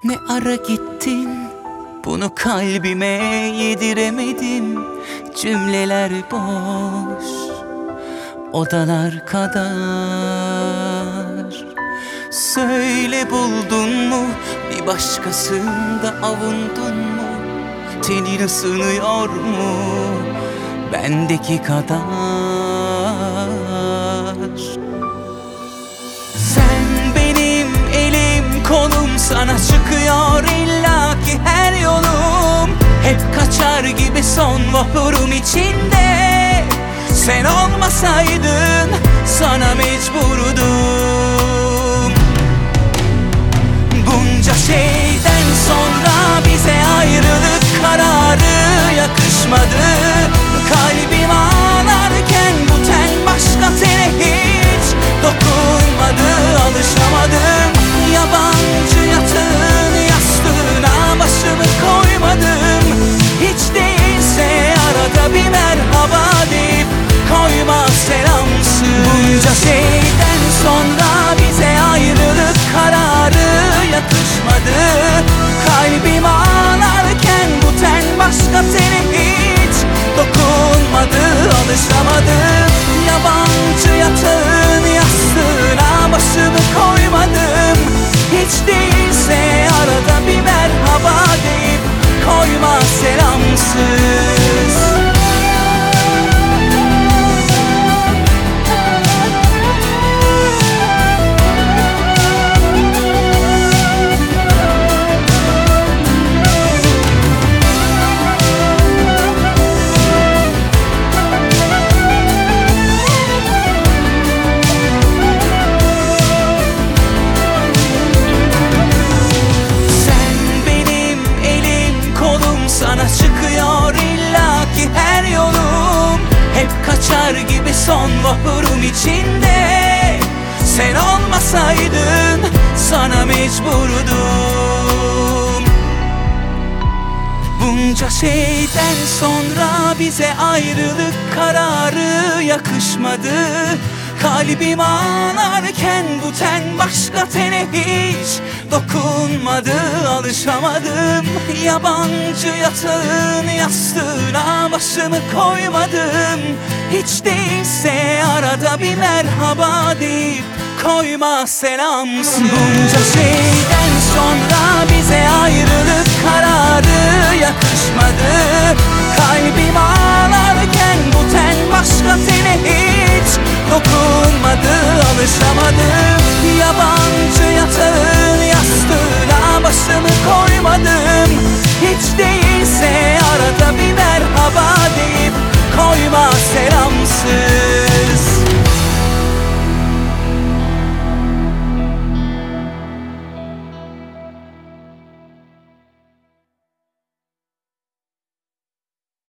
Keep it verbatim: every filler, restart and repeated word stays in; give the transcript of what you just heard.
Ne ara gittin, bunu kalbime yediremedim. Cümleler boş, odalar kadar. Söyle, buldun mu bir başkasında avundun mu? Tenin ısınıyor mu bendeki kadar? Sen benim elim kolum, sana çıkıyor illaki her yolum. Hep kaçar gibi son vapurum içinde. Sen olmasaydın sana mecburdum. Bunca şeyden sonra bize ayrılık kararı yakışmadı. Kalbim ağlarken bu ten başka tene hiç dokunmadı. Alışamadım yabancı yatağın yastığına, başımı koymadım. Hiç değilse arada bir merhaba deyip koyma selamsız. Bunca şeyden sonra bize ayrılık kararı yakışmadı. Kalbim ağlarken bu ten başka tene hiç dokunmadı. Alışamadım yabancı yatağın yastığına, başımı koymadım. Hiç değilse arada bir merhaba deyip koyma selamsız. Sana çıkıyor illaki her yolum. Hep kaçar gibi son vapurum içinde. Sen olmasaydın sana mecburdum. Bunca şeyden sonra bize ayrılık kararı yakışmadı. Kalbim ağlarken bu ten başka tene hiç dokunmadı. Alışamadım yabancı yatağın yastığına, başımı koymadım. Hiç değilse arada bir merhaba deyip koyma selamsız. Bunca şeyden